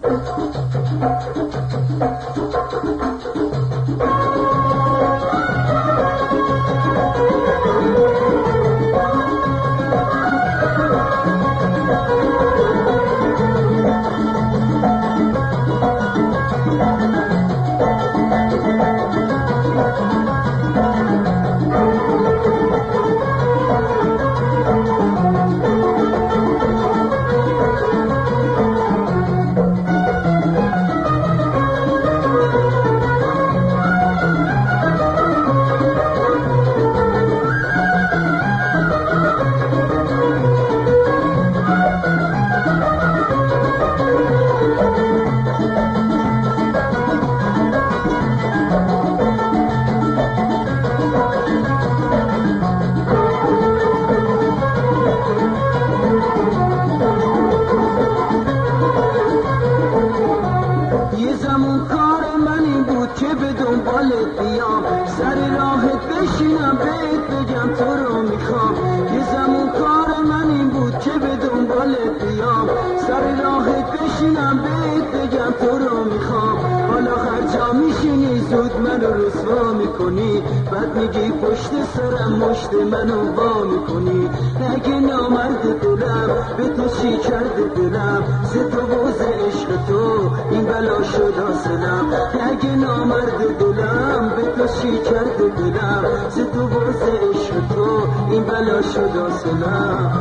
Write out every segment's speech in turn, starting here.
بعد میگی پشت سرم مشت منو وا میکنی. اگه نامرد دلم به تو چی کرده دلم، ز تو و ز عشق تو این بلا شد حاصلم. اگه نامرد دلم به تو چی کرده دلم، ز تو و ز عشق تو این بلا شد حاصلم.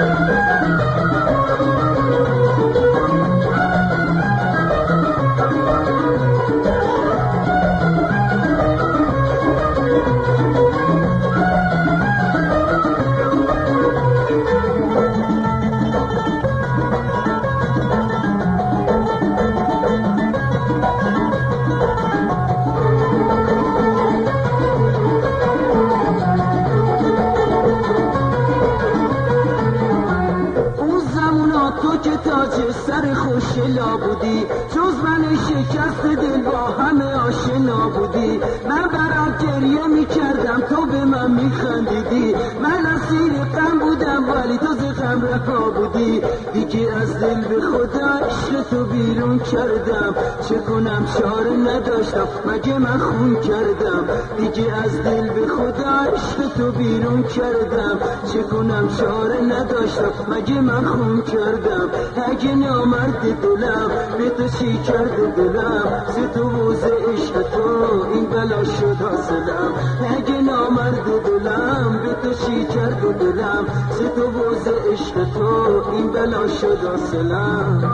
سر خوشلا بودی، جز من شکست دل با همه آشنا بودی. من برات گریه میکردم تو به من میخندیدی، من اسیر غم بودم ولی تو ز غم رها بودی. دیگه از دل به خدا عشق تو بیرون کردم، چه کنم چاره نداشتم مگه من خون کردم. دیگه از دل به خدا عشق تو بیرون کردم، چه کنم چاره نداشتم مگه من خون کردم. اگه نامرد دلم به تو چی کرده دلم، ز تو و ز عشق تو این بلا شد حاصلم. اگه نامرد دلم به تو چی کرده دلم، ز تو و ز عشق تو این بلا شد حاصلم.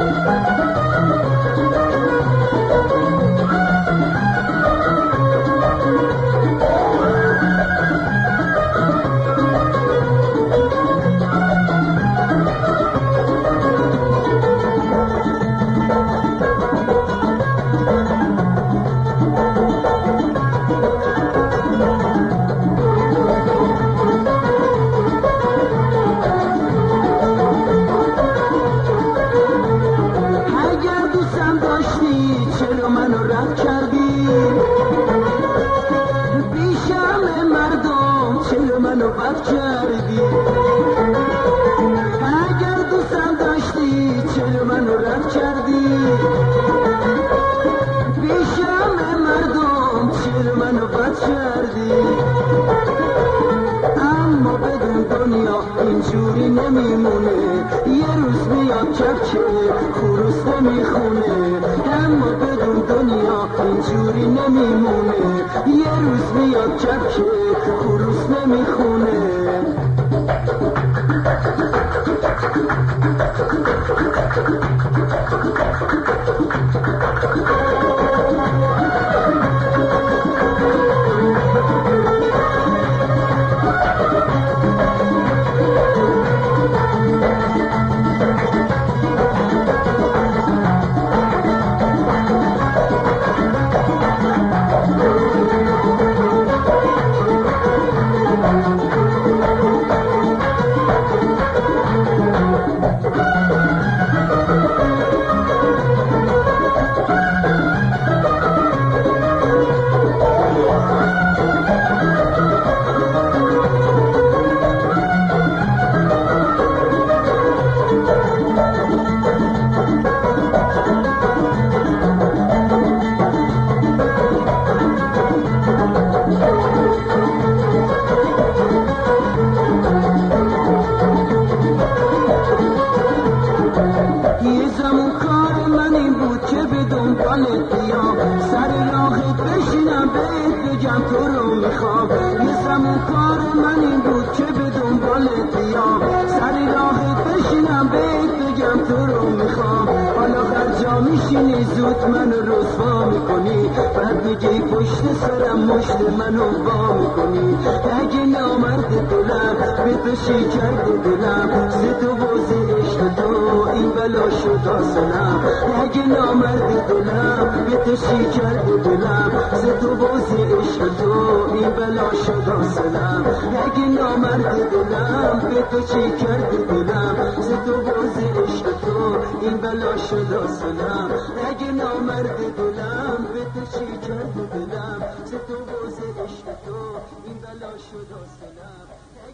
اگر دوستم داشتی چرا منو رد کردی؟ پیشم مردم چرا منو بد کردی؟ اما بدون دنیا اینجوری نمیمونه، یه روز میاد کفچه خروس نمیخونه. اما بدون دنیا اینجوری نمیمونه، یه روز میاد کفچه خروس نمیخونه. زمان کار من این بود که به دنبالت بیام سر راهت بشینم بهت بگم تو رو میخوام یه زمان کار من این بود که به دنبالت بیام سر راهت بشینم بهت بگم تو رو میخوام حالا هر جا میشینی زود منو رسوا میکنی بعد میگی پشت سرم مشت منو وا میکنی اگه نامرد دلم به تو شکر دلم زد و بازی عشق تو این بلا شد حاصلم اگه نامرد دلم به تو شکر دلم زد و بازی عشق تو این بلا شد حاصلم اگه نامرد دلم به تو شکر دلم زد و بازی عشق تو این بلا شد حاصلم اگه نامرد دلم به تو شکر دلم زد و بازی عشق تو این بلا شد حاصلم